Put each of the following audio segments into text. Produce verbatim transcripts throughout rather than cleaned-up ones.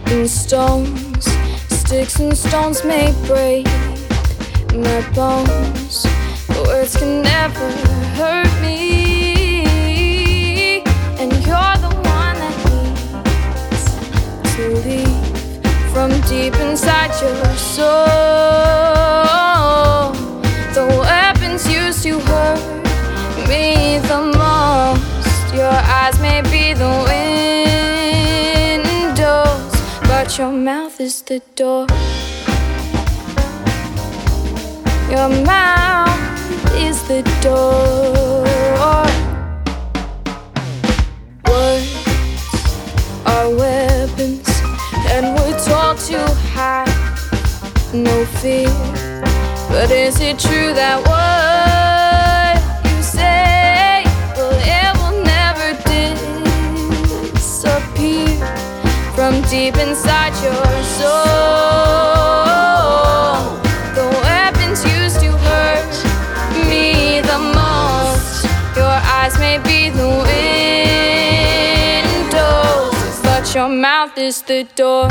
and stones, sticks and stones may break my bones, but words can never hurt me. And you're the one that needs to leave from deep inside your soul. The weapons used to hurt me the most. Your eyes may be the windows, but your mouth is the door. Your mouth is the door. Words are weapons, and we're taught to hide no fear. But is it true that what you say, well, it will never disappear from deep inside your soul? The weapons used to hurt me the most. Your eyes may be the windows, but your mouth is the door.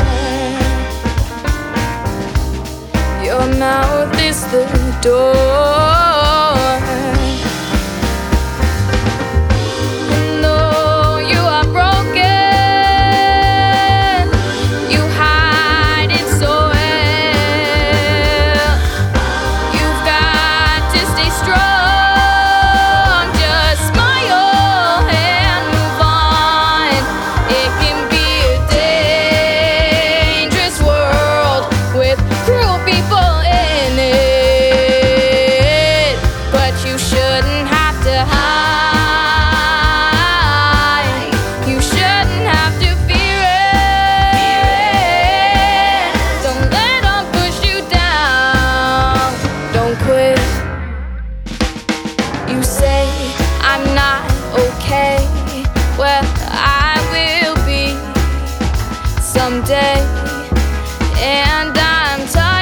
Your mouth is the door. And though you are broken, you hide it so well. You've got to stay strong. Just smile and move on. It can be a dangerous world with cruel people in it, but you shouldn't have to hide. You shouldn't have to fear it. Don't let them push you down. Don't quit. You say I'm not okay. Well, I will be someday. And I'm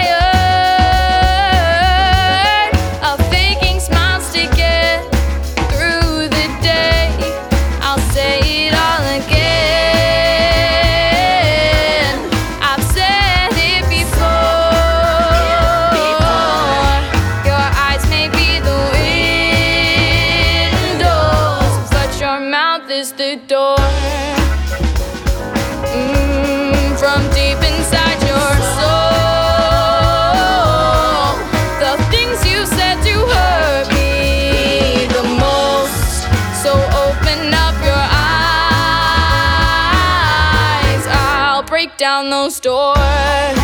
tired of faking smiles to get through the day. I'll say it all again. I've said it before. Your eyes may be the windows, but your mouth is the door. Mm, from deep inside your soul, the things you said to hurt me the most. So open up your eyes, I'll break down those doors.